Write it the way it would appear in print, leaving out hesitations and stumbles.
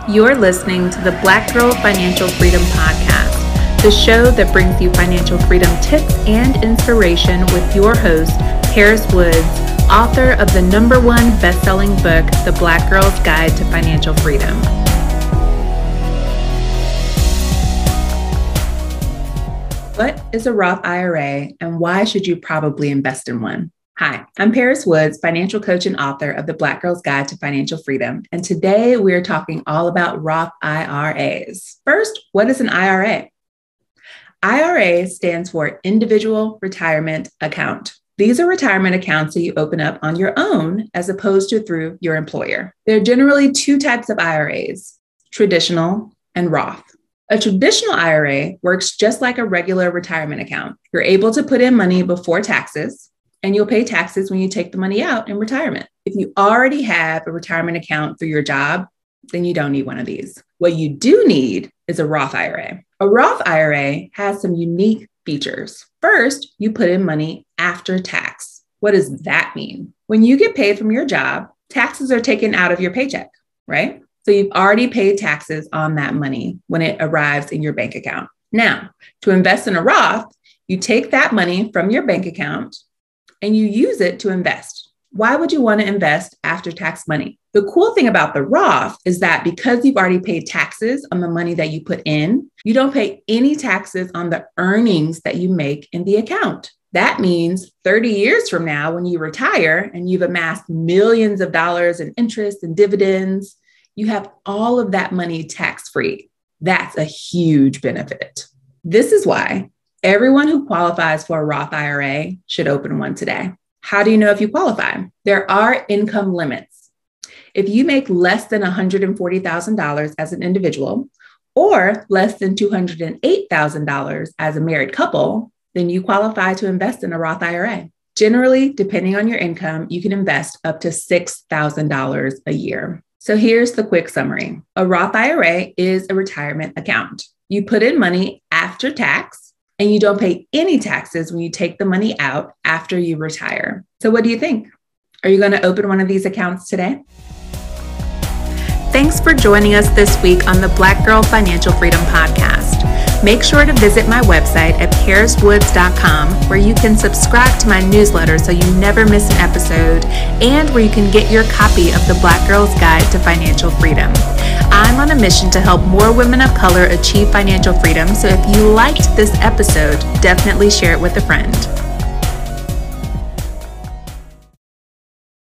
You're listening to the Black Girl Financial Freedom Podcast, the show that brings you financial freedom tips and inspiration with your host, Paris Woods, author of the #1 best-selling book, The Black Girl's Guide to Financial Freedom. What is a Roth IRA and why should you probably invest in one? Hi, I'm Paris Woods, financial coach and author of The Black Girl's Guide to Financial Freedom. And today we're talking all about Roth IRAs. First, what is an IRA? IRA stands for Individual Retirement Account. These are retirement accounts that you open up on your own as opposed to through your employer. There are generally two types of IRAs, traditional and Roth. A traditional IRA works just like a regular retirement account. You're able to put in money before taxes, and you'll pay taxes when you take the money out in retirement. If you already have a retirement account through your job, then you don't need one of these. What you do need is a Roth IRA. A Roth IRA has some unique features. First, you put in money after tax. What does that mean? When you get paid from your job, taxes are taken out of your paycheck, right? So you've already paid taxes on that money when it arrives in your bank account. Now, to invest in a Roth, you take that money from your bank account and you use it to invest. Why would you want to invest after tax money? The cool thing about the Roth is that because you've already paid taxes on the money that you put in, you don't pay any taxes on the earnings that you make in the account. That means 30 years from now, when you retire and you've amassed millions of dollars in interest and dividends, you have all of that money tax-free. That's a huge benefit. This is why everyone who qualifies for a Roth IRA should open one today. How do you know if you qualify? There are income limits. If you make less than $140,000 as an individual or less than $208,000 as a married couple, then you qualify to invest in a Roth IRA. Generally, depending on your income, you can invest up to $6,000 a year. So here's the quick summary. A Roth IRA is a retirement account. You put in money after tax, and you don't pay any taxes when you take the money out after you retire. So what do you think? Are you going to open one of these accounts today? Thanks for joining us this week on the Black Girl Financial Freedom Podcast. Make sure to visit my website at pariswoods.com, where you can subscribe to my newsletter so you never miss an episode, and where you can get your copy of the Black Girl's Guide to Financial Freedom. I'm on a mission to help more women of color achieve financial freedom, so if you liked this episode, definitely share it with a friend.